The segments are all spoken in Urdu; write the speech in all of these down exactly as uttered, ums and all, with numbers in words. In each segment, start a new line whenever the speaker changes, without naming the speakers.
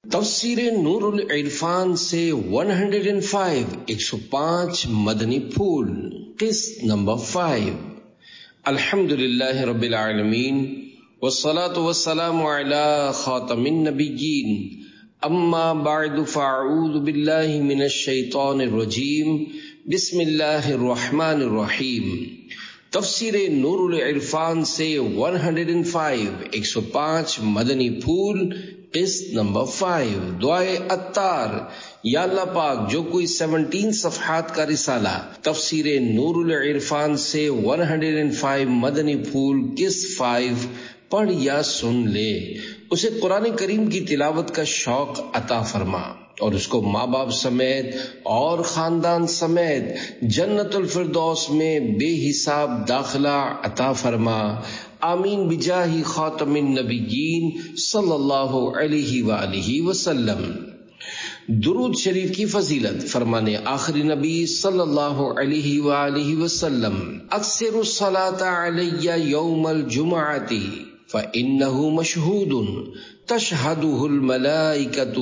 تفسیر نور العرفان سے ایک سو پانچ ایک سو پانچ مدنی پھول قسط نمبر پانچ۔ الحمدللہ رب العالمین والصلاة والسلام علی خاتم النبیین، اما بعد فاعوذ باللہ من الشیطان الرجیم، بسم اللہ الرحمن الرحیم۔ تفسیر نور العرفان سے ایک سو پانچ ایک سو پانچ مدنی پھول قسط نمبر پانچ۔ دعائے عطار۔ یا اللہ پاک، جو کوئی سترہ صفحات کا رسالہ تفسیر نور العرفان سے ایک سو پانچ مدنی پھول قسط پانچ پڑھ یا سن لے، اسے قرآن کریم کی تلاوت کا شوق عطا فرما اور اس کو ماں باپ سمیت اور خاندان سمیت جنت الفردوس میں بے حساب داخلہ عطا فرما، آمین بجاہ خاتم النبیین صلی اللہ علیہ وآلہ وسلم۔ درود شریف کی فضیلت۔ فرمانے آخری نبی صلی اللہ علیہ وآلہ وسلم، اکثر الصلاۃ علی یوم الجمعۃ فإنہ مشہود تشہدہ الملائکۃ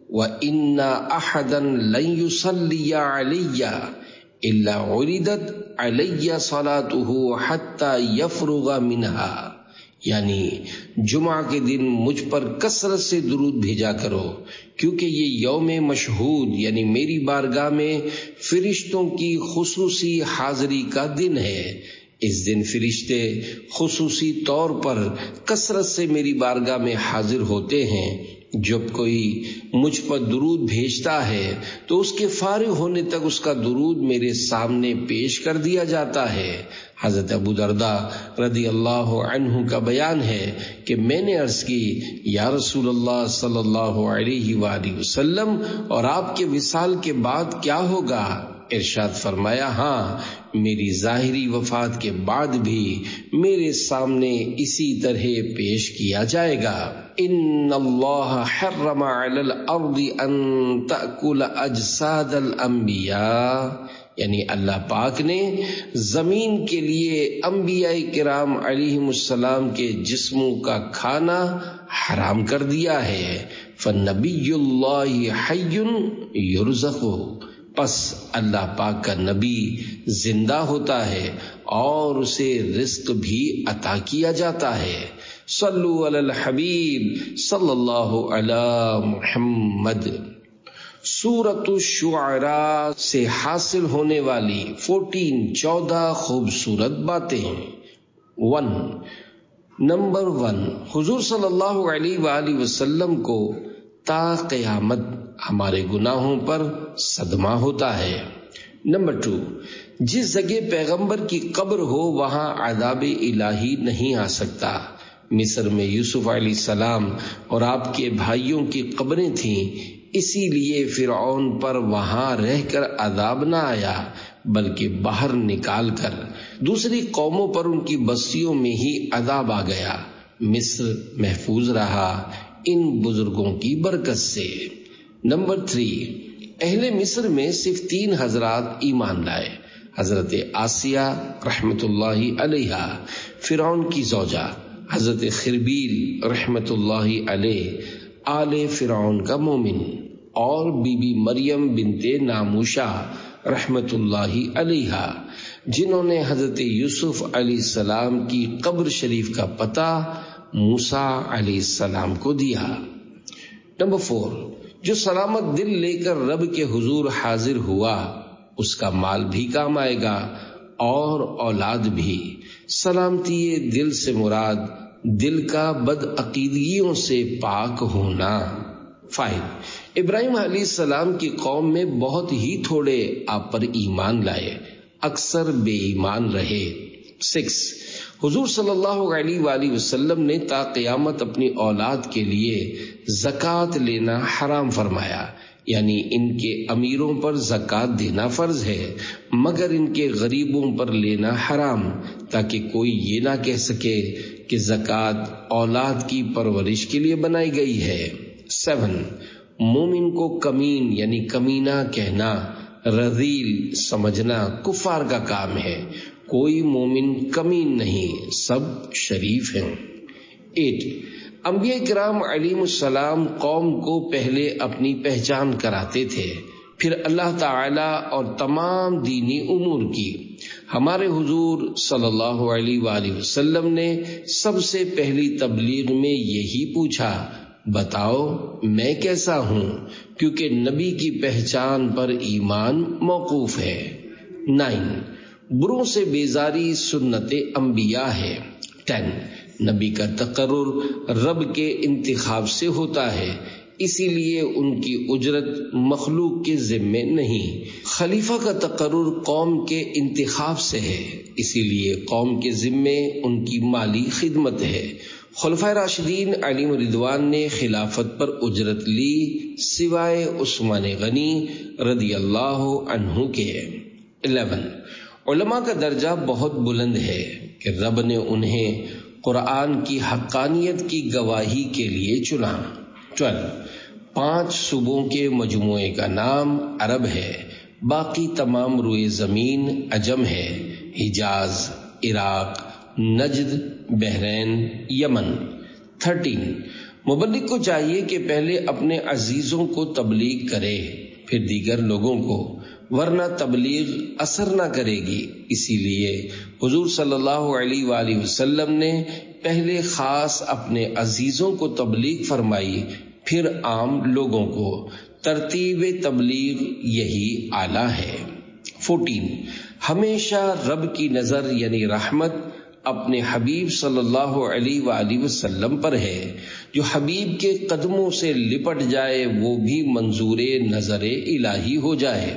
وإن احدا لن يصلی علی الا عرضت علی صلاتہ حتی یفرغ منہا، یعنی جمعہ کے دن مجھ پر کثرت سے درود بھیجا کرو، کیونکہ یہ یوم مشہود یعنی میری بارگاہ میں فرشتوں کی خصوصی حاضری کا دن ہے۔ اس دن فرشتے خصوصی طور پر کثرت سے میری بارگاہ میں حاضر ہوتے ہیں۔ جب کوئی مجھ پر درود بھیجتا ہے تو اس کے فارغ ہونے تک اس کا درود میرے سامنے پیش کر دیا جاتا ہے۔ حضرت ابو درداء رضی اللہ عنہ کا بیان ہے کہ میں نے عرض کی، یا رسول اللہ صلی اللہ علیہ وآلہ وسلم، اور آپ کے وصال کے بعد کیا ہوگا؟ ارشاد فرمایا، ہاں، میری ظاہری وفات کے بعد بھی میرے سامنے اسی طرح پیش کیا جائے گا۔ ان اللہ حرم علی الارض ان تأکل اجساد الانبیاء، یعنی اللہ پاک نے زمین کے لیے انبیاء کرام علیہم السلام کے جسموں کا کھانا حرام کر دیا ہے۔ فنبی اللہ حی یرزق، پس اللہ پاک کا نبی زندہ ہوتا ہے اور اسے رزق بھی عطا کیا جاتا ہے۔ صلو علی الحبیب صلی اللہ علی محمد۔ سورۃ الشعراء سے حاصل ہونے والی چودہ چودہ خوبصورت باتیں۔ ون نمبر ون، حضور صلی اللہ علیہ وآلہ وسلم کو تا قیامت ہمارے گناہوں پر صدمہ ہوتا ہے۔ نمبر ٹو، جس جگہ پیغمبر کی قبر ہو وہاں عذاب الہی نہیں آ سکتا۔ مصر میں یوسف علیہ السلام اور آپ کے بھائیوں کی قبریں تھیں، اسی لیے فرعون پر وہاں رہ کر عذاب نہ آیا بلکہ باہر نکال کر دوسری قوموں پر ان کی بستیوں میں ہی عذاب آ گیا۔ مصر محفوظ رہا ان بزرگوں کی برکت سے۔ نمبر تھری، اہل مصر میں صرف تین حضرات ایمان لائے، حضرت آسیہ رحمت اللہ علیہ، فرعون کی زوجہ، حضرت خربیل رحمت اللہ علیہ، آل فرعون کا مومن، اور بی بی مریم بنت ناموشہ رحمت اللہ علیہ، جنہوں نے حضرت یوسف علیہ السلام کی قبر شریف کا پتہ موسیٰ علیہ السلام کو دیا۔ نمبر فور، جو سلامت دل لے کر رب کے حضور حاضر ہوا اس کا مال بھی کام آئے گا اور اولاد بھی۔ سلامتی دل سے مراد دل کا بد عقیدگیوں سے پاک ہونا۔ فائیو، ابراہیم علیہ السلام کی قوم میں بہت ہی تھوڑے آپ پر ایمان لائے، اکثر بے ایمان رہے۔ سکس، حضور صلی اللہ علیہ وآلہ وسلم نے تا قیامت اپنی اولاد کے لیے زکوٰۃ لینا حرام فرمایا، یعنی ان کے امیروں پر زکوٰۃ دینا فرض ہے مگر ان کے غریبوں پر لینا حرام، تاکہ کوئی یہ نہ کہہ سکے کہ زکوٰۃ اولاد کی پرورش کے لیے بنائی گئی ہے۔ سیون، مومن کو کمین یعنی کمینہ کہنا، رذیل سمجھنا کفار کا کام ہے۔ کوئی مومن کمین نہیں، سب شریف ہیں۔ ایٹ، انبیاء کرام علیہ السلام قوم کو پہلے اپنی پہچان کراتے تھے، پھر اللہ تعالی اور تمام دینی امور کی۔ ہمارے حضور صلی اللہ علیہ وآلہ وسلم نے سب سے پہلی تبلیغ میں یہی پوچھا، بتاؤ میں کیسا ہوں، کیونکہ نبی کی پہچان پر ایمان موقوف ہے۔ نائن، بروں سے بیزاری سنت انبیاء ہے۔ ٹین، نبی کا تقرر رب کے انتخاب سے ہوتا ہے، اسی لیے ان کی اجرت مخلوق کے ذمے نہیں۔ خلیفہ کا تقرر قوم کے انتخاب سے ہے، اسی لیے قوم کے ذمے ان کی مالی خدمت ہے۔ خلفائے راشدین علیہم رضوان نے خلافت پر اجرت لی سوائے عثمان غنی رضی اللہ عنہ کے۔ الیون، علماء کا درجہ بہت بلند ہے کہ رب نے انہیں قرآن کی حقانیت کی گواہی کے لیے چنا۔ ٹویلو، پانچ صوبوں کے مجموعے کا نام عرب ہے، باقی تمام روئے زمین عجم ہے، حجاز، عراق، نجد، بحرین، یمن۔ تھرٹین، مبلغ کو چاہیے کہ پہلے اپنے عزیزوں کو تبلیغ کرے پھر دیگر لوگوں کو، ورنہ تبلیغ اثر نہ کرے گی۔ اسی لیے حضور صلی اللہ علیہ وآلہ وسلم نے پہلے خاص اپنے عزیزوں کو تبلیغ فرمائی، پھر عام لوگوں کو۔ ترتیب تبلیغ یہی اعلیٰ ہے۔ فورٹین، ہمیشہ رب کی نظر یعنی رحمت اپنے حبیب صلی اللہ علیہ وآلہ وسلم پر ہے، جو حبیب کے قدموں سے لپٹ جائے وہ بھی منظور نظر الہی ہو جائے۔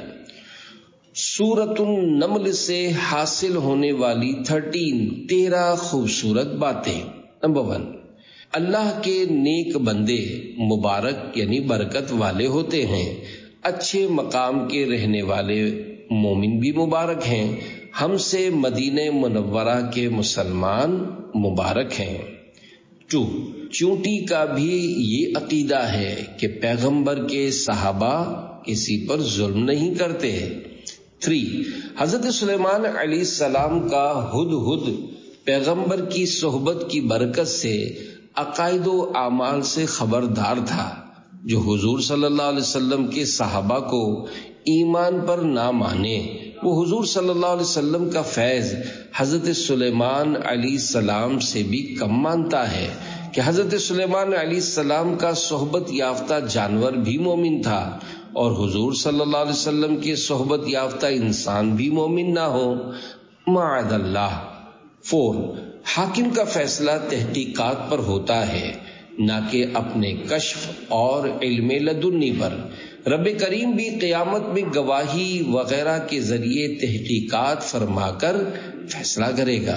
سورۃ النمل سے حاصل ہونے والی تھرٹین تیرہ خوبصورت باتیں۔ نمبر ون، اللہ کے نیک بندے مبارک یعنی برکت والے ہوتے ہیں، اچھے مقام کے رہنے والے مومن بھی مبارک ہیں، ہم سے مدینہ منورہ کے مسلمان مبارک ہیں۔ ٹو، چونٹی کا بھی یہ عقیدہ ہے کہ پیغمبر کے صحابہ کسی پر ظلم نہیں کرتے۔ تھری، حضرت سلیمان علیہ السلام کا ہدہد پیغمبر کی صحبت کی برکت سے عقائد و اعمال سے خبردار تھا، جو حضور صلی اللہ علیہ وسلم کے صحابہ کو ایمان پر نہ مانے، وہ حضور صلی اللہ علیہ وسلم کا فیض حضرت سلیمان علیہ السلام سے بھی کم مانتا ہے کہ حضرت سلیمان علیہ السلام کا صحبت یافتہ جانور بھی مومن تھا اور حضور صلی اللہ علیہ وسلم کے صحبت یافتہ انسان بھی مومن نہ ہو، معاذ اللہ۔ فور، حاکم کا فیصلہ تحقیقات پر ہوتا ہے، نہ کہ اپنے کشف اور علم لدنی پر۔ رب کریم بھی قیامت میں گواہی وغیرہ کے ذریعے تحقیقات فرما کر فیصلہ کرے گا۔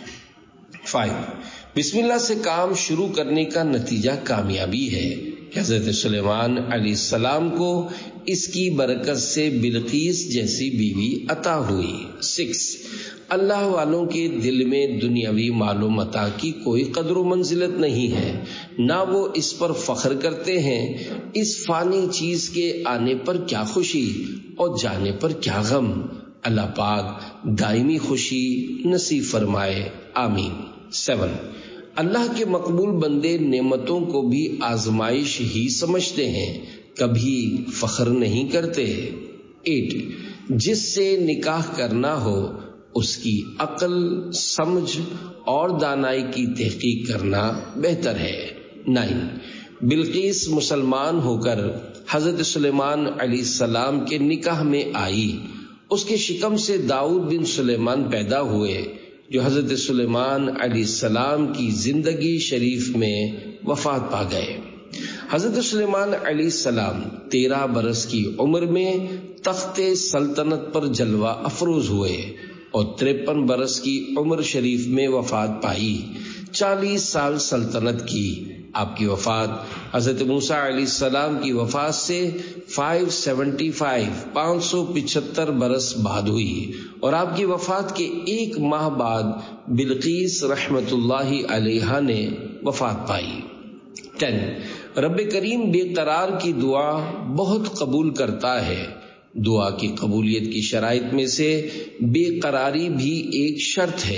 فائیو، بسم اللہ سے کام شروع کرنے کا نتیجہ کامیابی ہے کہ حضرت سلیمان علیہ السلام کو اس کی برکت سے بلقیس جیسی بیوی عطا ہوئی۔ سکس، اللہ والوں کے دل میں دنیاوی مال و متاع کی کوئی قدر و منزلت نہیں ہے، نہ وہ اس پر فخر کرتے ہیں۔ اس فانی چیز کے آنے پر کیا خوشی اور جانے پر کیا غم، اللہ پاک دائمی خوشی نصیب فرمائے، آمین۔ سیون، اللہ کے مقبول بندے نعمتوں کو بھی آزمائش ہی سمجھتے ہیں، کبھی فخر نہیں کرتے۔ ایٹ، جس سے نکاح کرنا ہو اس کی عقل، سمجھ اور دانائی کی تحقیق کرنا بہتر ہے۔ نائن، بلقیس مسلمان ہو کر حضرت سلیمان علیہ السلام کے نکاح میں آئی، اس کے شکم سے داؤد بن سلیمان پیدا ہوئے جو حضرت سلیمان علیہ السلام کی زندگی شریف میں وفات پا گئے۔ حضرت سلیمان علیہ السلام تیرہ برس کی عمر میں تخت سلطنت پر جلوہ افروز ہوئے اور تریپن برس کی عمر شریف میں وفات پائی۔ چالیس سال سلطنت کی۔ آپ کی وفات حضرت موسیٰ علیہ السلام کی وفات سے پانچ سو پچہتر پانچ سو پچہتر برس بعد ہوئی اور آپ کی وفات کے ایک ماہ بعد بلقیس رحمت اللہ علیہا نے وفات پائی۔ ٹین، رب کریم بے قرار کی دعا بہت قبول کرتا ہے۔ دعا کی قبولیت کی شرائط میں سے بے قراری بھی ایک شرط ہے،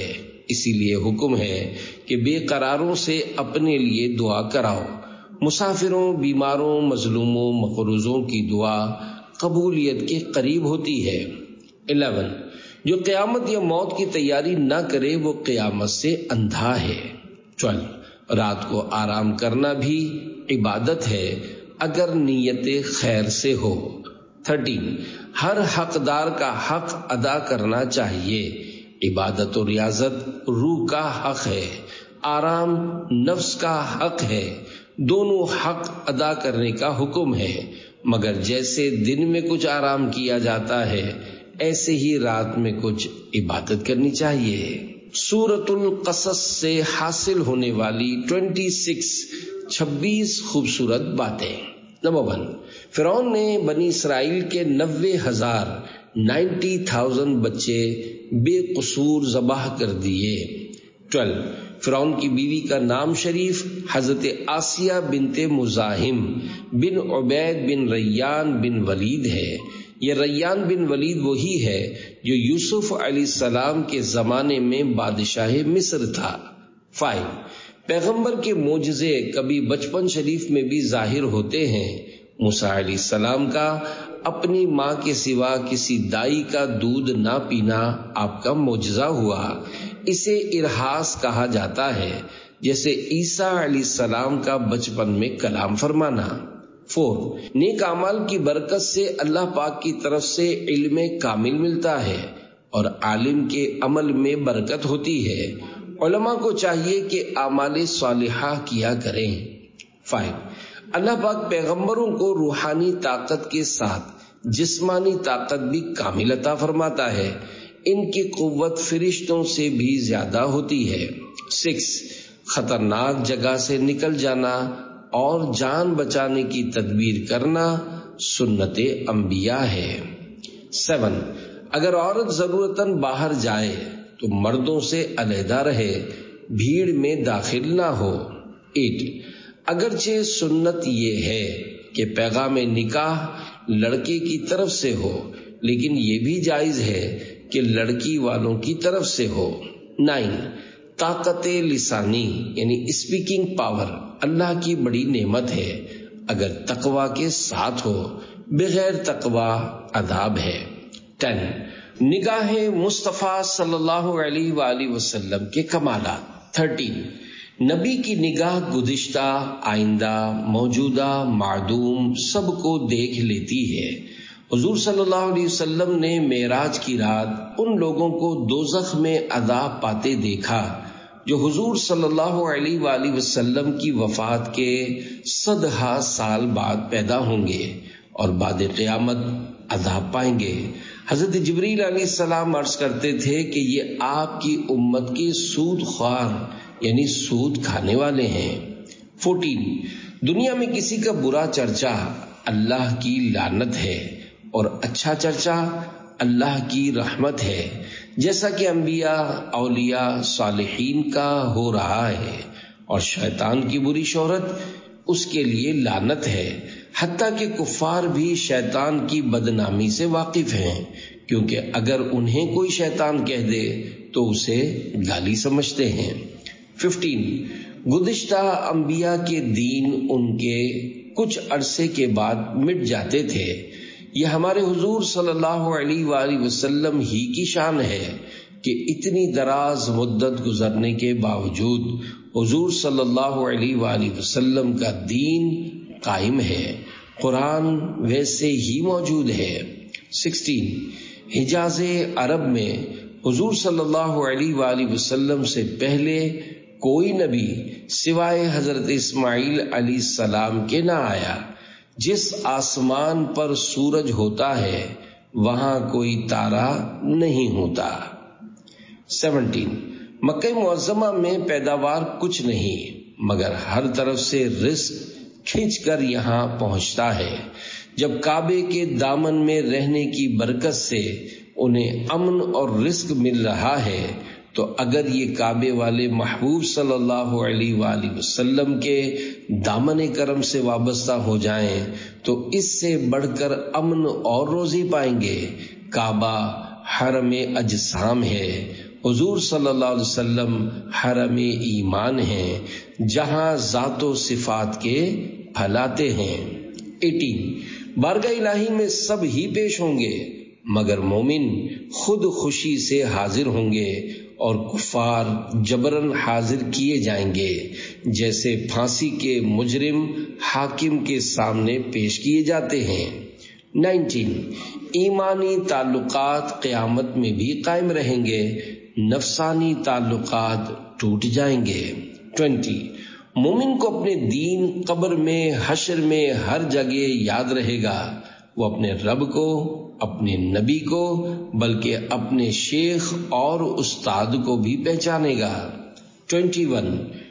اسی لیے حکم ہے کہ بے قراروں سے اپنے لیے دعا کراؤ. مسافروں، بیماروں، مظلوموں، مقروضوں کی دعا قبولیت کے قریب ہوتی ہے. الیون، جو قیامت یا موت کی تیاری نہ کرے وہ قیامت سے اندھا ہے. ٹویلو، رات کو آرام کرنا بھی عبادت ہے اگر نیت خیر سے ہو. تھرٹین، ہر حقدار کا حق ادا کرنا چاہیے. عبادت و ریاضت روح کا حق ہے، آرام نفس کا حق ہے. دونوں حق ادا کرنے کا حکم ہے، مگر جیسے دن میں کچھ آرام کیا جاتا ہے ایسے ہی رات میں کچھ عبادت کرنی چاہیے. سورۃ القصص سے حاصل ہونے والی چھبیس چھبیس خوبصورت باتیں. نمبر ون، فرعون نے بنی اسرائیل کے نوے ہزار نائنٹی تھاؤزینڈ بچے بے قصور ذبح کر دیے. ٹویلو، فرعون کی بیوی کا نام شریف حضرت آسیہ بنت مزاحم بن عبید بن ریان بن ولید ہے. یہ ریان بن ولید وہی ہے جو یوسف علیہ السلام کے زمانے میں بادشاہ مصر تھا. فائیو، پیغمبر کے معجزے کبھی بچپن شریف میں بھی ظاہر ہوتے ہیں. موسیٰ علیہ السلام کا اپنی ماں کے سوا کسی دائی کا دودھ نہ پینا آپ کا معجزہ ہوا. اسے ارحاس کہا جاتا ہے، جیسے عیسیٰ علیہ السلام کا بچپن میں کلام فرمانا. فور، نیک اعمال کی برکت سے اللہ پاک کی طرف سے علم کامل ملتا ہے اور عالم کے عمل میں برکت ہوتی ہے. علماء کو چاہیے کہ اعمال صالحہ کیا کریں. فائیو، اللہ پاک پیغمبروں کو روحانی طاقت کے ساتھ جسمانی طاقت بھی کامل عطا فرماتا ہے. ان کی قوت فرشتوں سے بھی زیادہ ہوتی ہے. سکس، خطرناک جگہ سے نکل جانا اور جان بچانے کی تدبیر کرنا سنت انبیاء ہے. سیون، اگر عورت ضرورتاً باہر جائے تو مردوں سے علیحدہ رہے، بھیڑ میں داخل نہ ہو. ایٹ، اگرچہ سنت یہ ہے کہ پیغام نکاح لڑکے کی طرف سے ہو، لیکن یہ بھی جائز ہے کہ لڑکی والوں کی طرف سے ہو. نائن، طاقت لسانی یعنی اسپیکنگ پاور اللہ کی بڑی نعمت ہے اگر تقوی کے ساتھ ہو، بغیر تقوی عذاب ہے. ٹین، نگاہ مصطفیٰ صلی اللہ علیہ وآلہ وسلم کے کمالات. تھرٹین، نبی کی نگاہ گزشتہ، آئندہ، موجودہ، معدوم سب کو دیکھ لیتی ہے. حضور صلی اللہ علیہ وسلم نے معراج کی رات ان لوگوں کو دوزخ میں عذاب پاتے دیکھا جو حضور صلی اللہ علیہ وآلہ وسلم کی وفات کے صدہا سال بعد پیدا ہوں گے اور بعد قیامت عذاب پائیں گے. حضرت جبریل علیہ السلام عرض کرتے تھے کہ یہ آپ کی امت کے سود خوار یعنی سود کھانے والے ہیں. فورٹین، دنیا میں کسی کا برا چرچا اللہ کی لعنت ہے اور اچھا چرچا اللہ کی رحمت ہے، جیسا کہ انبیاء، اولیاء، صالحین کا ہو رہا ہے، اور شیطان کی بری شہرت اس کے لیے لعنت ہے. حتیٰ کہ کفار بھی شیطان کی بدنامی سے واقف ہیں، کیونکہ اگر انہیں کوئی شیطان کہہ دے تو اسے گالی سمجھتے ہیں. ففٹین، گزشتہ انبیاء کے دین ان کے کچھ عرصے کے بعد مٹ جاتے تھے. یہ ہمارے حضور صلی اللہ علیہ وآلہ وسلم ہی کی شان ہے کہ اتنی دراز مدت گزرنے کے باوجود حضور صلی اللہ علیہ وآلہ وسلم کا دین قائم ہے، قرآن ویسے ہی موجود ہے. سکسٹین، حجاز عرب میں حضور صلی اللہ علیہ وآلہ وسلم سے پہلے کوئی نبی سوائے حضرت اسماعیل علیہ السلام کے نہ آیا. جس آسمان پر سورج ہوتا ہے وہاں کوئی تارا نہیں ہوتا. سیونٹین، مکہ معظمہ میں پیداوار کچھ نہیں مگر ہر طرف سے رزق کھنچ کر یہاں پہنچتا ہے. جب کعبے کے دامن میں رہنے کی برکت سے انہیں امن اور رزق مل رہا ہے تو اگر یہ کعبے والے محبوب صلی اللہ علیہ وآلہ وسلم کے دامن کرم سے وابستہ ہو جائیں تو اس سے بڑھ کر امن اور روزی پائیں گے. کعبہ حرم اجسام ہے حضور صلی اللہ علیہ وسلم حرم ایمان ہیں جہاں ذات و صفات کے پھلاتے ہیں۔ اٹھارہ بارگاہ الہی میں سب ہی پیش ہوں گے مگر مومن خود خوشی سے حاضر ہوں گے اور کفار جبرن حاضر کیے جائیں گے، جیسے پھانسی کے مجرم حاکم کے سامنے پیش کیے جاتے ہیں۔ نائنٹین ایمانی تعلقات قیامت میں بھی قائم رہیں گے، نفسانی تعلقات ٹوٹ جائیں گے۔ ٹوینٹی مومن کو اپنے دین قبر میں حشر میں ہر جگہ یاد رہے گا، وہ اپنے رب کو، اپنے نبی کو، بلکہ اپنے شیخ اور استاد کو بھی پہچانے گا۔ ٹوینٹی ون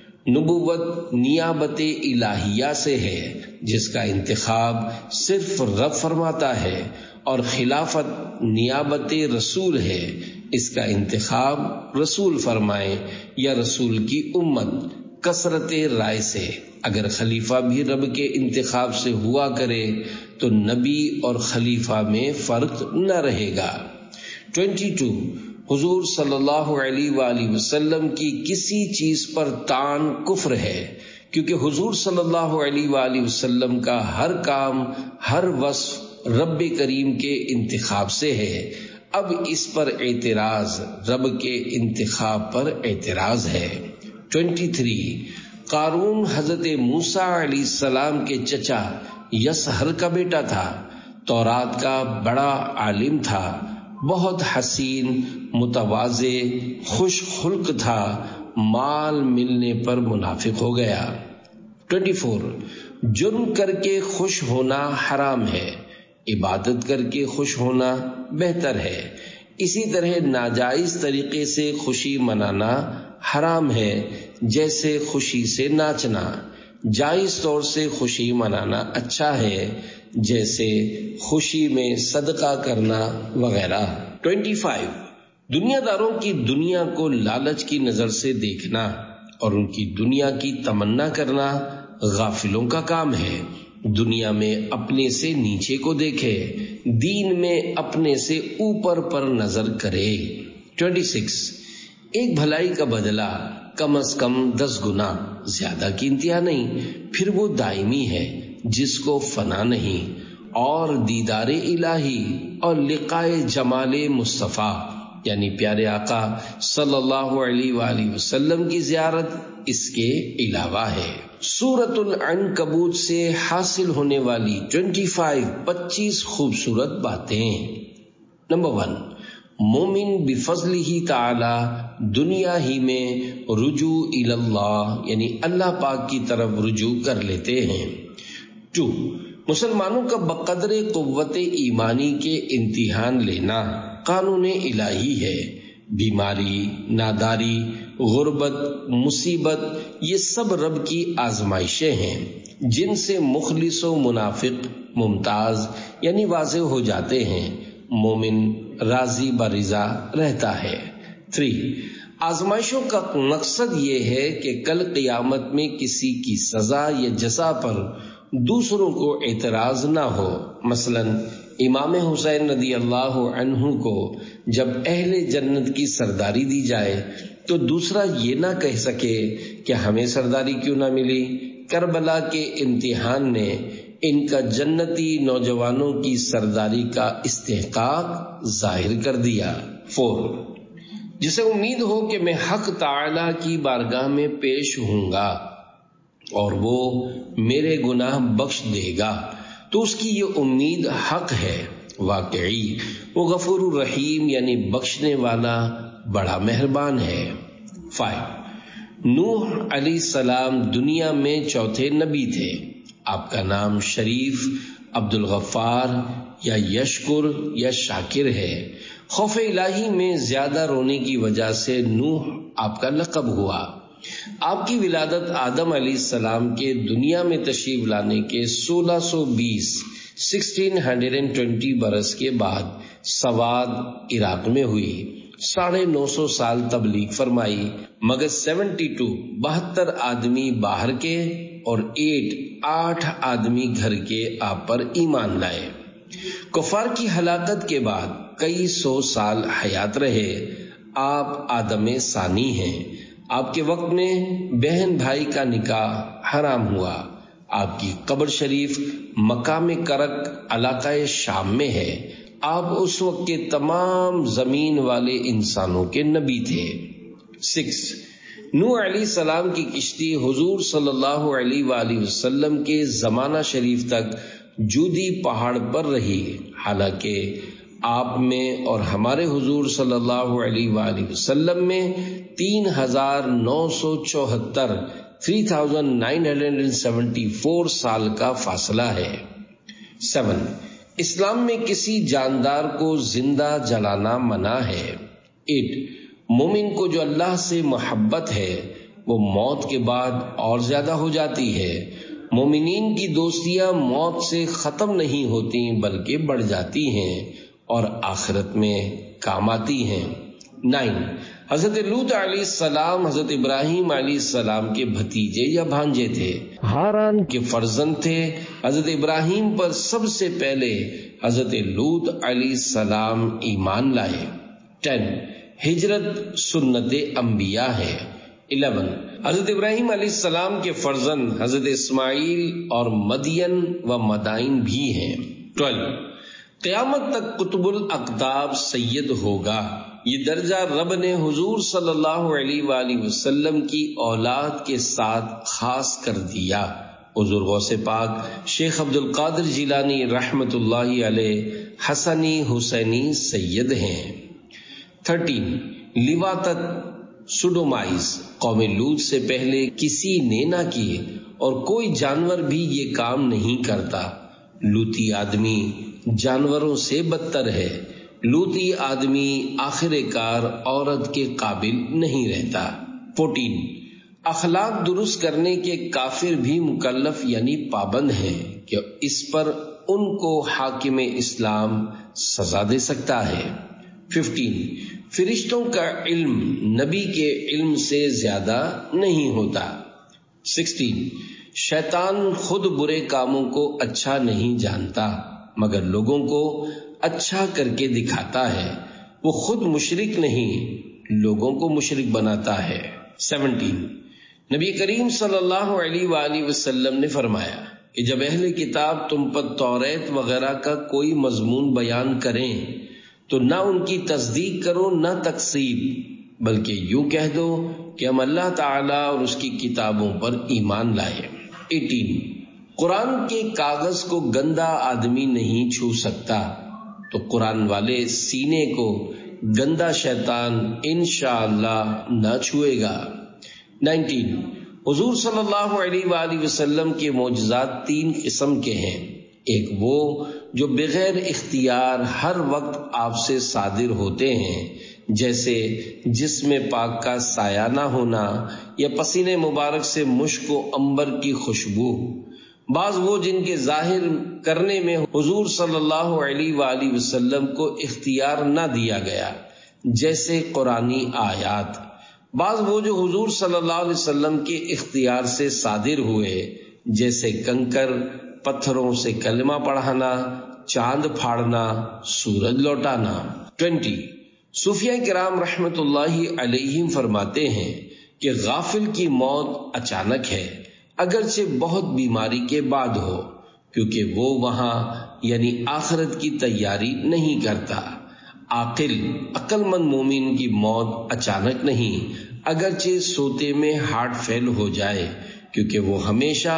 نبوت نیابت الہیہ سے ہے جس کا انتخاب صرف رب فرماتا ہے، اور خلافت نیابت رسول ہے، اس کا انتخاب رسول فرمائے یا رسول کی امت کثرت رائے سے۔ اگر خلیفہ بھی رب کے انتخاب سے ہوا کرے تو نبی اور خلیفہ میں فرق نہ رہے گا۔ ٹوینٹی ٹو حضور صلی اللہ علیہ وآلہ وسلم کی کسی چیز پر طعن کفر ہے، کیونکہ حضور صلی اللہ علیہ وآلہ وسلم کا ہر کام، ہر وصف رب کریم کے انتخاب سے ہے۔ اب اس پر اعتراض رب کے انتخاب پر اعتراض ہے۔ ٹوینٹی تھری قارون حضرت موسیٰ علیہ السلام کے چچا یسہر کا بیٹا تھا، تورات کا بڑا عالم تھا، بہت حسین، متواضع، خوش خلق تھا، مال ملنے پر منافق ہو گیا۔ ٹوینٹی فور جرم کر کے خوش ہونا حرام ہے، عبادت کر کے خوش ہونا بہتر ہے۔ اسی طرح ناجائز طریقے سے خوشی منانا حرام ہے، جیسے خوشی سے ناچنا۔ جائز طور سے خوشی منانا اچھا ہے، جیسے خوشی میں صدقہ کرنا وغیرہ۔ ٹوینٹی فائیو دنیا داروں کی دنیا کو لالچ کی نظر سے دیکھنا اور ان کی دنیا کی تمنا کرنا غافلوں کا کام ہے۔ دنیا میں اپنے سے نیچے کو دیکھے، دین میں اپنے سے اوپر پر نظر کرے۔ ٹوینٹی سکس ایک بھلائی کا بدلہ کم از کم دس گنا، زیادہ کی انتہا نہیں، پھر وہ دائمی ہے جس کو فنا نہیں، اور دیدار الہی اور لقائے جمال مصطفیٰ یعنی پیارے آقا صلی اللہ علیہ وآلہ وسلم کی زیارت اس کے علاوہ ہے۔ سورۃ العنکبوت سے حاصل ہونے والی ٹوینٹی فائیو پچیس خوبصورت باتیں۔ نمبر ون مومن بفضلہ تعالی دنیا ہی میں رجوع الی اللہ یعنی اللہ پاک کی طرف رجوع کر لیتے ہیں۔ ٹو مسلمانوں کا بقدر قوت ایمانی کے امتحان لینا قانون الہی ہے۔ بیماری، ناداری، غربت، مصیبت یہ سب رب کی آزمائشیں ہیں جن سے مخلص و منافق ممتاز یعنی واضح ہو جاتے ہیں، مومن راضی برضا رہتا ہے۔ تھری آزمائشوں کا مقصد یہ ہے کہ کل قیامت میں کسی کی سزا یا جزا پر دوسروں کو اعتراض نہ ہو۔ مثلا امام حسین رضی اللہ عنہ کو جب اہل جنت کی سرداری دی جائے تو دوسرا یہ نہ کہہ سکے کہ ہمیں سرداری کیوں نہ ملی۔ کربلا کے امتحان نے ان کا جنتی نوجوانوں کی سرداری کا استحقاق ظاہر کر دیا۔ فور جسے امید ہو کہ میں حق تعالی کی بارگاہ میں پیش ہوں گا اور وہ میرے گناہ بخش دے گا تو اس کی یہ امید حق ہے، واقعی وہ غفور الرحیم یعنی بخشنے والا بڑا مہربان ہے۔ فائیو نوح علیہ السلام دنیا میں چوتھے نبی تھے۔ آپ کا نام شریف، عبد الغفار یا یشکر یا شاکر ہے۔ خوف الہی میں زیادہ رونے کی وجہ سے نوح آپ کا لقب ہوا۔ آپ کی ولادت آدم علیہ السلام کے دنیا میں تشریف لانے کے سولہ سو بیس سکسٹین ہنڈریڈ اینڈ ٹوینٹی برس کے بعد سواد عراق میں ہوئی۔ ساڑھے نو سو سال تبلیغ فرمائی، مگر سیونٹی ٹو بہتر آدمی باہر کے اور ایٹ آٹھ آدمی گھر کے آپ پر ایمان لائے۔ کفار کی ہلاکت کے بعد کئی سو سال حیات رہے۔ آپ آدم ثانی ہیں۔ آپ کے وقت میں بہن بھائی کا نکاح حرام ہوا۔ آپ کی قبر شریف مقام کرک علاقہ شام میں ہے۔ آپ اس وقت کے تمام زمین والے انسانوں کے نبی تھے۔ سکس، نوح علیہ السلام کی کشتی حضور صلی اللہ علیہ وآلہ وسلم کے زمانہ شریف تک جودی پہاڑ پر رہی، حالانکہ آپ میں اور ہمارے حضور صلی اللہ علیہ وآلہ وسلم میں تین ہزار نو سو چوہتر three thousand nine hundred seventy four سال کا فاصلہ ہے۔ سیون، اسلام میں کسی جاندار کو زندہ جلانا منع ہے۔ ایٹ، مومن کو جو اللہ سے محبت ہے وہ موت کے بعد اور زیادہ ہو جاتی ہے۔ مومنین کی دوستیاں موت سے ختم نہیں ہوتی بلکہ بڑھ جاتی ہیں اور آخرت میں کام آتی ہیں۔ نائن، حضرت لوط علیہ السلام حضرت ابراہیم علیہ السلام کے بھتیجے یا بھانجے تھے، ہاران کے فرزند تھے۔ حضرت ابراہیم پر سب سے پہلے حضرت لوط علیہ السلام ایمان لائے۔ ٹین، ہجرت سنت انبیاء ہے۔ الیون، حضرت ابراہیم علیہ السلام کے فرزند حضرت اسماعیل اور مدین و مدائن بھی ہیں۔ ٹویلو، قیامت تک قطب الاقطاب سید ہوگا۔ یہ درجہ رب نے حضور صلی اللہ علیہ وآلہ وسلم کی اولاد کے ساتھ خاص کر دیا۔ حضور غوث پاک شیخ عبد القادر جیلانی رحمت اللہ علیہ حسنی حسینی سید ہیں۔ تھرٹین، لیواتت سوڈومائز قوم لوط سے پہلے کسی نے نہ کیے اور کوئی جانور بھی یہ کام نہیں کرتا۔ لوطی آدمی جانوروں سے بدتر ہے۔ لوطی آدمی آخر کار عورت کے قابل نہیں رہتا۔ فورٹین، اخلاق درست کرنے کے کافر بھی مکلف یعنی پابند ہیں کہ اس پر ان کو حاکم اسلام سزا دے سکتا ہے۔ ففٹین، فرشتوں کا علم نبی کے علم سے زیادہ نہیں ہوتا۔ سکسٹین، شیطان خود برے کاموں کو اچھا نہیں جانتا مگر لوگوں کو اچھا کر کے دکھاتا ہے۔ وہ خود مشرک نہیں، لوگوں کو مشرک بناتا ہے۔ سیونٹین، نبی کریم صلی اللہ علیہ وآلہ وسلم نے فرمایا کہ جب اہل کتاب تم پر توریت وغیرہ کا کوئی مضمون بیان کریں تو نہ ان کی تصدیق کرو نہ تکذیب، بلکہ یوں کہہ دو کہ ہم اللہ تعالیٰ اور اس کی کتابوں پر ایمان لائے۔ ایٹین، قرآن کے کاغذ کو گندا آدمی نہیں چھو سکتا تو قرآن والے سینے کو گندا شیطان انشاءاللہ نہ چھوئے گا۔ نائنٹین، حضور صلی اللہ علیہ وآلہ وسلم کے معجزات تین قسم کے ہیں۔ ایک وہ جو بغیر اختیار ہر وقت آپ سے صادر ہوتے ہیں، جیسے جسم پاک کا سایہ نہ ہونا یا پسینے مبارک سے مشک و عنبر کی خوشبو۔ بعض وہ جن کے ظاہر کرنے میں حضور صلی اللہ علیہ وآلہ وسلم کو اختیار نہ دیا گیا، جیسے قرآنی آیات۔ بعض وہ جو حضور صلی اللہ علیہ وسلم کے اختیار سے صادر ہوئے، جیسے کنکر پتھروں سے کلمہ پڑھانا، چاند پھاڑنا، سورج لوٹانا۔ ٹوینٹی، صوفیہ کرام رحمت اللہ علیہم فرماتے ہیں کہ غافل کی موت اچانک ہے، اگرچہ بہت بیماری کے بعد ہو، کیونکہ وہ وہاں یعنی آخرت کی تیاری نہیں کرتا۔ عاقل عقل مند مومن کی موت اچانک نہیں، اگرچہ سوتے میں ہارٹ فیل ہو جائے، کیونکہ وہ ہمیشہ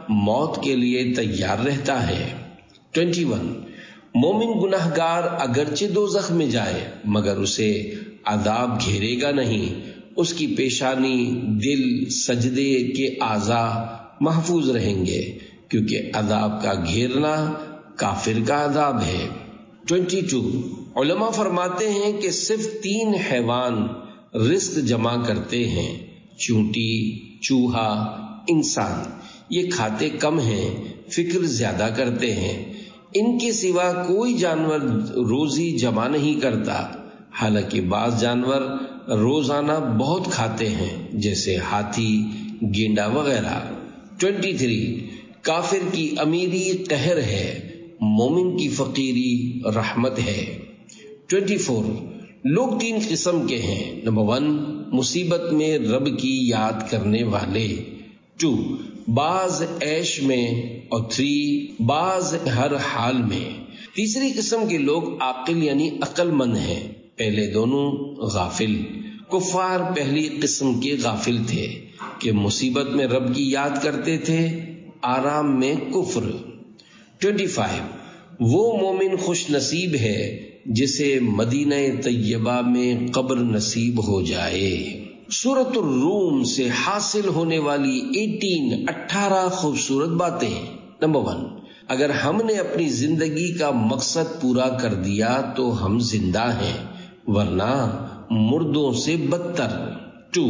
موت کے لیے تیار رہتا ہے۔ ٹوینٹی ون، مومن گناہگار اگرچہ دوزخ میں جائے مگر اسے عذاب گھیرے گا نہیں، اس کی پیشانی، دل، سجدے کے اعضاء محفوظ رہیں گے، کیونکہ عذاب کا گھیرنا کافر کا عذاب ہے۔ ٹوینٹی ٹو، علماء فرماتے ہیں کہ صرف تین حیوان رزق جمع کرتے ہیں، چونٹی، چوہا، انسان۔ یہ کھاتے کم ہیں، فکر زیادہ کرتے ہیں۔ ان کے سوا کوئی جانور روزی جمع نہیں کرتا، حالانکہ بعض جانور روزانہ بہت کھاتے ہیں، جیسے ہاتھی، گینڈا وغیرہ۔ ٹوینٹی تھری، کافر کی امیری قہر ہے، مومن کی فقیری رحمت ہے۔ ٹوینٹی فور، لوگ تین قسم کے ہیں. نمبر ون، مصیبت میں رب کی یاد کرنے والے. ٹو، بعض عیش میں. اور تھری، بعض ہر حال میں. تیسری قسم کے لوگ عاقل یعنی عقل مند ہیں، پہلے دونوں غافل. کفار پہلی قسم کے غافل تھے کہ مصیبت میں رب کی یاد کرتے تھے، آرام میں کفر. ٹوینٹی فائیو، وہ مومن خوش نصیب ہے جسے مدینہ طیبہ میں قبر نصیب ہو جائے. سورۃ الروم سے حاصل ہونے والی اٹھارہ اٹھارہ خوبصورت باتیں. نمبر ون، اگر ہم نے اپنی زندگی کا مقصد پورا کر دیا تو ہم زندہ ہیں، ورنہ مردوں سے بدتر. ٹو،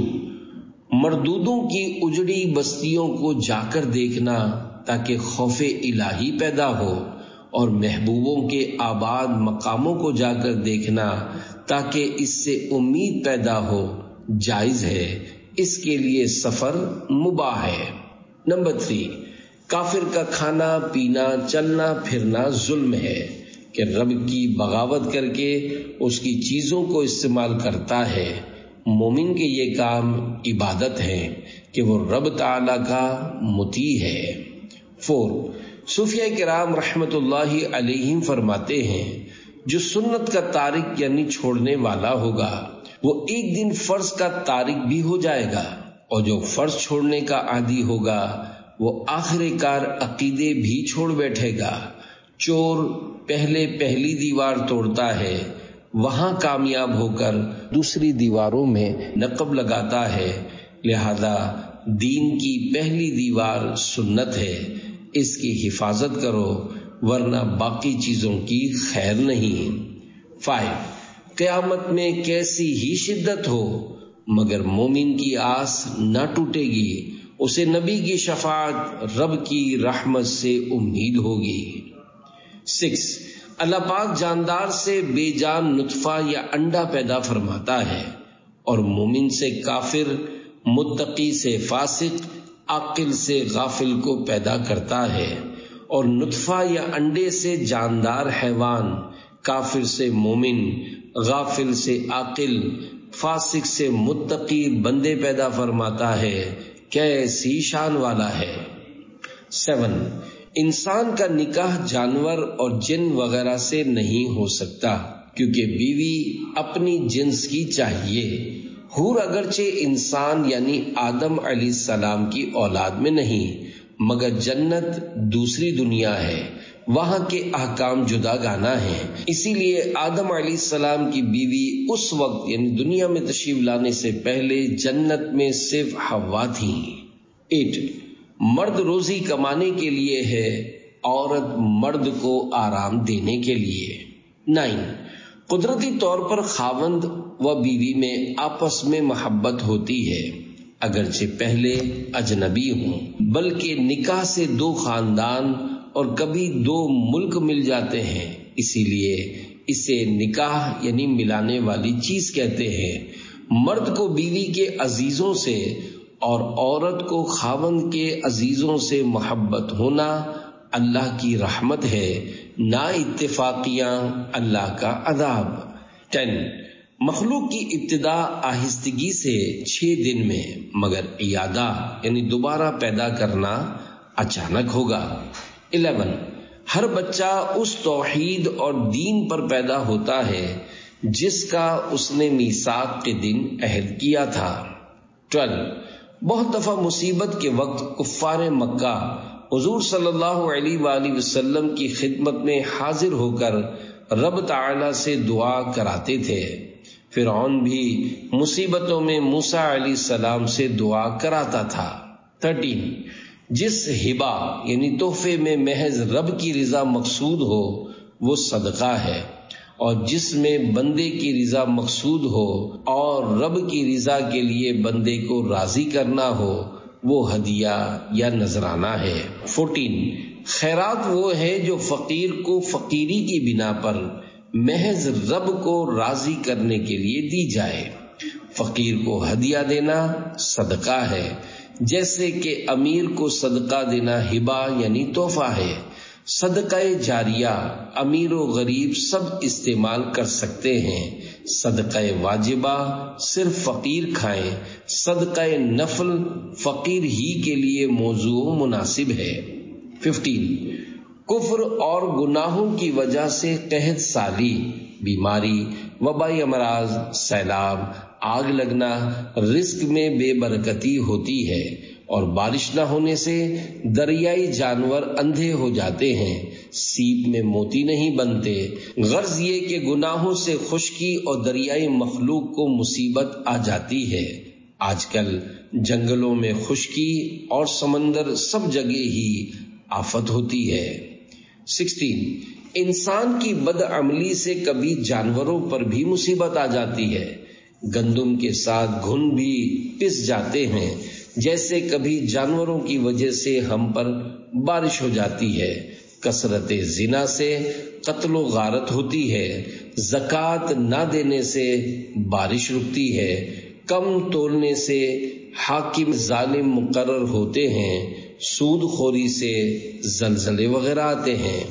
مردودوں کی اجڑی بستیوں کو جا کر دیکھنا تاکہ خوف الہی پیدا ہو، اور محبوبوں کے آباد مقاموں کو جا کر دیکھنا تاکہ اس سے امید پیدا ہو، جائز ہے، اس کے لیے سفر مباح ہے. نمبر تھری، کافر کا کھانا پینا چلنا پھرنا ظلم ہے کہ رب کی بغاوت کر کے اس کی چیزوں کو استعمال کرتا ہے. مومن کے یہ کام عبادت ہے کہ وہ رب تعالی کا مطیع ہے. فور، صوفیہ کرام رحمت اللہ علیہم فرماتے ہیں جو سنت کا تارک یعنی چھوڑنے والا ہوگا وہ ایک دن فرض کا تارک بھی ہو جائے گا، اور جو فرض چھوڑنے کا عادی ہوگا وہ آخر کار عقیدے بھی چھوڑ بیٹھے گا. چور پہلے پہلی دیوار توڑتا ہے، وہاں کامیاب ہو کر دوسری دیواروں میں نقب لگاتا ہے. لہذا دین کی پہلی دیوار سنت ہے، اس کی حفاظت کرو ورنہ باقی چیزوں کی خیر نہیں. فائیو، قیامت میں کیسی ہی شدت ہو مگر مومن کی آس نہ ٹوٹے گی، اسے نبی کی شفاعت رب کی رحمت سے امید ہوگی. سکس، اللہ پاک جاندار سے بے جان نطفہ یا انڈا پیدا فرماتا ہے، اور مومن سے کافر، متقی سے فاسق، عاقل سے غافل کو پیدا کرتا ہے. اور نطفہ یا انڈے سے جاندار حیوان، کافر سے مومن، غافل سے عاقل، فاسق سے متقی بندے پیدا فرماتا ہے. کیسی شان والا ہے. سیون، انسان کا نکاح جانور اور جن وغیرہ سے نہیں ہو سکتا کیونکہ بیوی اپنی جنس کی چاہیے. حور اگرچہ انسان یعنی آدم علیہ السلام کی اولاد میں نہیں، مگر جنت دوسری دنیا ہے، وہاں کے احکام جدا گانا ہیں. اسی لیے آدم علیہ السلام کی بیوی اس وقت یعنی دنیا میں تشریف لانے سے پہلے جنت میں صرف حوا تھی. ایٹ، مرد روزی کمانے کے لیے ہے، عورت مرد کو آرام دینے کے لیے. نائن، قدرتی طور پر خاوند و بیوی میں آپس میں محبت ہوتی ہے اگرچہ پہلے اجنبی ہوں، بلکہ نکاح سے دو خاندان اور کبھی دو ملک مل جاتے ہیں، اسی لیے اسے نکاح یعنی ملانے والی چیز کہتے ہیں. مرد کو بیوی کے عزیزوں سے اور عورت کو خاوند کے عزیزوں سے محبت ہونا اللہ کی رحمت ہے، نا اتفاقیاں اللہ کا عذاب. ٹین، مخلوق کی ابتدا آہستگی سے چھ دن میں، مگر عیادہ یعنی دوبارہ پیدا کرنا اچانک ہوگا. الیون، ہر بچہ اس توحید اور دین پر پیدا ہوتا ہے جس کا اس نے میثاق کے دن عہد کیا تھا. ٹویلو، بہت دفعہ مصیبت کے وقت کفار مکہ حضور صلی اللہ علیہ وآلہ وسلم کی خدمت میں حاضر ہو کر رب تعالی سے دعا کراتے تھے. فرعون بھی مصیبتوں میں موسیٰ علیہ السلام سے دعا کراتا تھا. تھرٹین، جس ہبہ یعنی تحفے میں محض رب کی رضا مقصود ہو وہ صدقہ ہے، اور جس میں بندے کی رضا مقصود ہو اور رب کی رضا کے لیے بندے کو راضی کرنا ہو وہ ہدیہ یا نذرانہ ہے. فورٹین، خیرات وہ ہے جو فقیر کو فقیری کی بنا پر محض رب کو راضی کرنے کے لیے دی جائے. فقیر کو ہدیہ دینا صدقہ ہے، جیسے کہ امیر کو صدقہ دینا ہبہ یعنی تحفہ ہے. صدقہ جاریہ امیر و غریب سب استعمال کر سکتے ہیں، صدقہ واجبہ صرف فقیر کھائیں، صدقہ نفل فقیر ہی کے لیے موضوع مناسب ہے۔ ففٹین، کفر اور گناہوں کی وجہ سے قحط سالی، بیماری، وبائی امراض، سیلاب، آگ لگنا، رزق میں بے برکتی ہوتی ہے، اور بارش نہ ہونے سے دریائی جانور اندھے ہو جاتے ہیں، سیپ میں موتی نہیں بنتے۔ غرض یہ کہ گناہوں سے خشکی اور دریائی مخلوق کو مصیبت آ جاتی ہے۔ آج کل جنگلوں میں خشکی اور سمندر سب جگہ ہی آفت ہوتی ہے۔ سکسٹین، انسان کی بدعملی سے کبھی جانوروں پر بھی مصیبت آ جاتی ہے، گندم کے ساتھ گھن بھی پس جاتے ہیں، جیسے کبھی جانوروں کی وجہ سے ہم پر بارش ہو جاتی ہے، کثرت زنا سے قتل و غارت ہوتی ہے، زکوٰۃ نہ دینے سے بارش رکتی ہے، کم تولنے سے حاکم ظالم مقرر ہوتے ہیں، سود خوری سے زلزلے وغیرہ آتے ہیں۔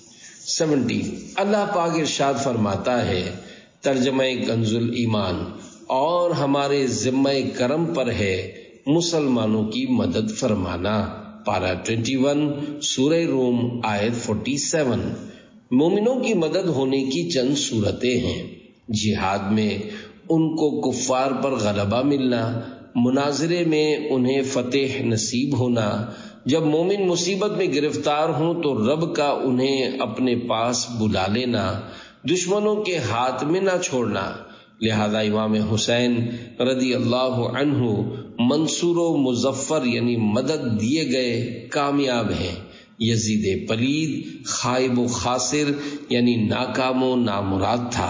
سیونٹی، اللہ پاک ارشاد فرماتا ہے، ترجمہ کنز الایمان، اور ہمارے ذمہ کرم پر ہے مسلمانوں کی مدد فرمانا، پارہ ٹوینٹی ون، سورہ روم، آیت فورٹی سیون۔ مومنوں کی مدد ہونے کی چند صورتیں ہیں: جہاد میں ان کو کفار پر غلبہ ملنا، مناظرے میں انہیں فتح نصیب ہونا، جب مومن مصیبت میں گرفتار ہوں تو رب کا انہیں اپنے پاس بلا لینا، دشمنوں کے ہاتھ میں نہ چھوڑنا۔ لہذا امام حسین رضی اللہ عنہ منصور و مظفر یعنی مدد دیے گئے کامیاب ہیں، یزید پلید خائب و خاسر یعنی ناکام و نامراد تھا۔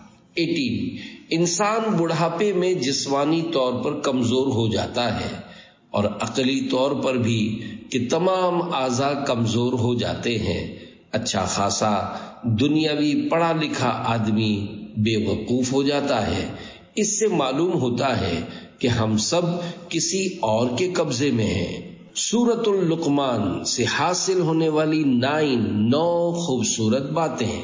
ایٹین، انسان بڑھاپے میں جسمانی طور پر کمزور ہو جاتا ہے اور عقلی طور پر بھی کہ تمام اعضاء کمزور ہو جاتے ہیں۔ اچھا خاصا دنیاوی پڑھا لکھا آدمی بے وقوف ہو جاتا ہے۔ اس سے معلوم ہوتا ہے کہ ہم سب کسی اور کے قبضے میں ہیں۔ سورۃ اللقمان سے حاصل ہونے والی نائن نو خوبصورت باتیں۔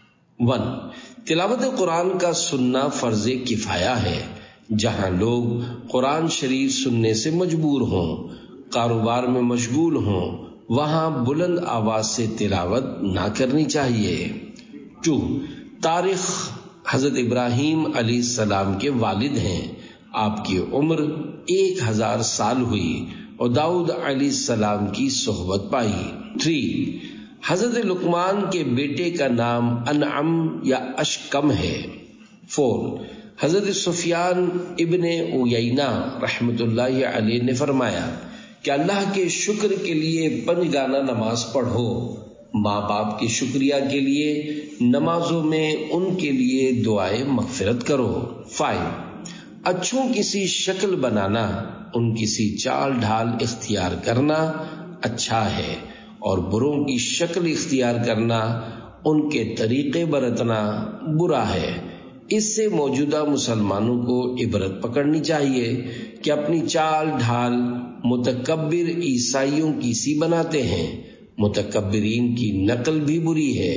ون، تلاوت قرآن کا سننا فرض کفایہ ہے۔ جہاں لوگ قرآن شریف سننے سے مجبور ہوں، کاروبار میں مشغول ہوں، وہاں بلند آواز سے تلاوت نہ کرنی چاہیے۔ ٹو، تاریخ حضرت ابراہیم علیہ السلام کے والد ہیں، آپ کی عمر ایک ہزار سال ہوئی اور داؤد علیہ السلام کی صحبت پائی۔ تھری، حضرت لقمان کے بیٹے کا نام انعم یا اشکم ہے۔ فور، حضرت سفیان ابن عیینہ رحمت اللہ علیہ نے فرمایا کہ اللہ کے شکر کے لیے پنج گانا نماز پڑھو، ماں باپ کے شکریہ کے لیے نمازوں میں ان کے لیے دعائے مغفرت کرو۔ فائیو، اچھوں کسی شکل بنانا، ان کسی چال ڈھال اختیار کرنا اچھا ہے، اور بروں کی شکل اختیار کرنا، ان کے طریقے برتنا برا ہے۔ اس سے موجودہ مسلمانوں کو عبرت پکڑنی چاہیے کہ اپنی چال ڈھال متکبر عیسائیوں کی سی بناتے ہیں۔ متکبرین کی نقل بھی بری ہے،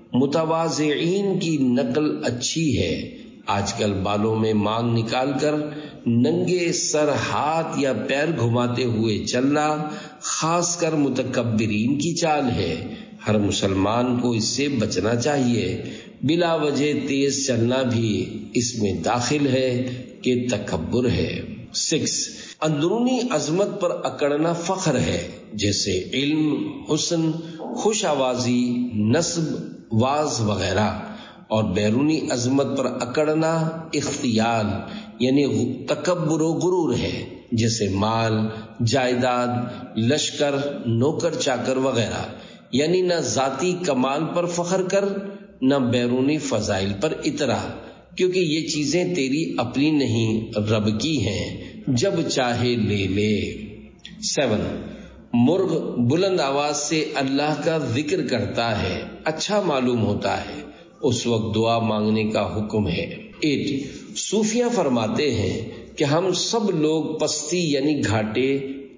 متواضعین کی نقل اچھی ہے۔ آج کل بالوں میں مانگ نکال کر ننگے سر ہاتھ یا پیر گھماتے ہوئے چلنا خاص کر متکبرین کی چال ہے۔ ہر مسلمان کو اس سے بچنا چاہیے۔ بلا وجہ تیز چلنا بھی اس میں داخل ہے کہ تکبر ہے۔ سکس، اندرونی عظمت پر اکڑنا فخر ہے، جیسے علم، حسن، خوش آوازی، نسب، واز وغیرہ، اور بیرونی عظمت پر اکڑنا اختیال یعنی تکبر و غرور ہے، جیسے مال، جائیداد، لشکر، نوکر چاکر وغیرہ، یعنی نہ ذاتی کمال پر فخر کر نہ بیرونی فضائل پر اترا، کیونکہ یہ چیزیں تیری اپنی نہیں رب کی ہیں، جب چاہے لے لے۔ سیون، مرغ بلند آواز سے اللہ کا ذکر کرتا ہے، اچھا معلوم ہوتا ہے، اس وقت دعا مانگنے کا حکم ہے۔ ایٹ، صوفیہ فرماتے ہیں کہ ہم سب لوگ پستی یعنی گھاٹے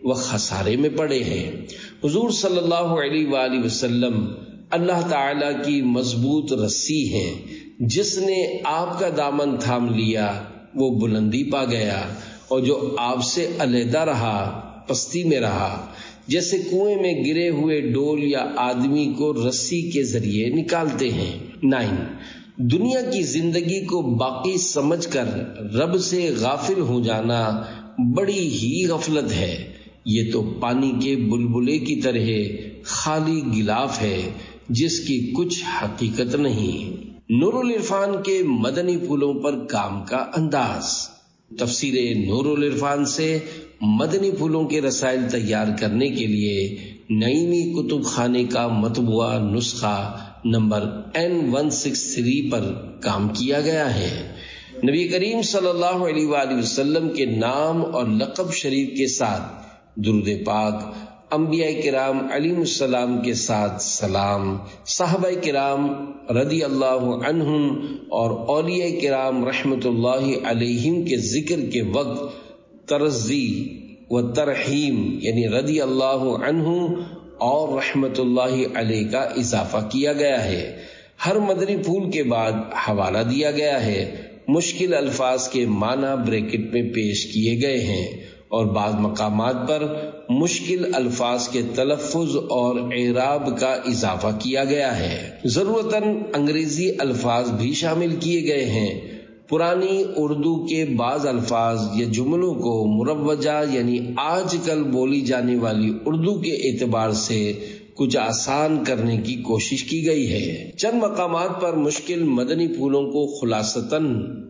وہ خسارے میں پڑے ہیں۔ حضور صلی اللہ علیہ وآلہ وسلم اللہ تعالی کی مضبوط رسی ہیں، جس نے آپ کا دامن تھام لیا وہ بلندی پا گیا، اور جو آپ سے علیحدہ رہا پستی میں رہا، جیسے کنویں میں گرے ہوئے ڈول یا آدمی کو رسی کے ذریعے نکالتے ہیں۔ نائن، دنیا کی زندگی کو باقی سمجھ کر رب سے غافل ہو جانا بڑی ہی غفلت ہے۔ یہ تو پانی کے بلبلے کی طرح خالی غلاف ہے جس کی کچھ حقیقت نہیں۔ نور العرفان کے مدنی پھولوں پر کام کا انداز۔ تفسیر نور العرفان سے مدنی پھولوں کے رسائل تیار کرنے کے لیے نعیمی کتب خانے کا مطبوعہ نسخہ number N one six three پر کام کیا گیا ہے۔ نبی کریم صلی اللہ علیہ وآلہ وسلم کے نام اور لقب شریف کے ساتھ درود پاک، انبیاء کرام علیہم السلام کے ساتھ سلام، صحابہ کرام رضی اللہ عنہم اور اولیاء کرام رحمت اللہ علیہم کے ذکر کے وقت ترضی و ترحیم یعنی رضی اللہ عنہم اور رحمت اللہ علیہ کا اضافہ کیا گیا ہے۔ ہر مدنی پھول کے بعد حوالہ دیا گیا ہے۔ مشکل الفاظ کے معنی بریکٹ میں پیش کیے گئے ہیں اور بعض مقامات پر مشکل الفاظ کے تلفظ اور اعراب کا اضافہ کیا گیا ہے۔ ضرورتاً انگریزی الفاظ بھی شامل کیے گئے ہیں۔ پرانی اردو کے بعض الفاظ یا جملوں کو مروجہ یعنی آج کل بولی جانے والی اردو کے اعتبار سے کچھ آسان کرنے کی کوشش کی گئی ہے۔ چند مقامات پر مشکل مدنی پھولوں کو خلاصتاً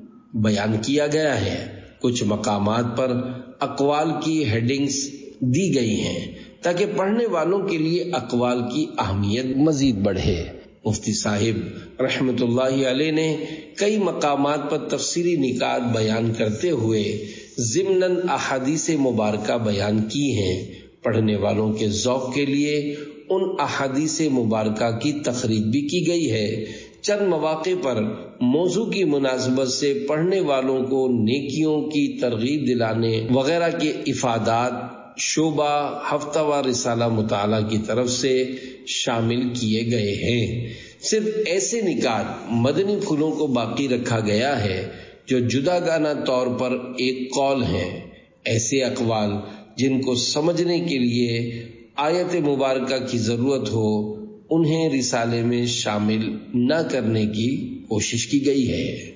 بیان کیا گیا ہے۔ کچھ مقامات پر اقوال کی ہیڈنگز دی گئی ہیں تاکہ پڑھنے والوں کے لیے اقوال کی اہمیت مزید بڑھے۔ مفتی صاحب رحمت اللہ علیہ نے کئی مقامات پر تفسیری نکات بیان کرتے ہوئے ضمناً احادیث مبارکہ بیان کی ہیں۔ پڑھنے والوں کے ذوق کے لیے ان احادیث مبارکہ کی تخریج بھی کی گئی ہے۔ چند مواقع پر موضوع کی مناسبت سے پڑھنے والوں کو نیکیوں کی ترغیب دلانے وغیرہ کے افادات شعبہ ہفتہ وار رسالہ مطالعہ کی طرف سے شامل کیے گئے ہیں۔ صرف ایسے نکات مدنی پھولوں کو باقی رکھا گیا ہے جو جداگانہ طور پر ایک قول ہیں۔ ایسے اقوال جن کو سمجھنے کے لیے آیت مبارکہ کی ضرورت ہو انہیں رسالے میں شامل نہ کرنے کی کوشش کی گئی ہے۔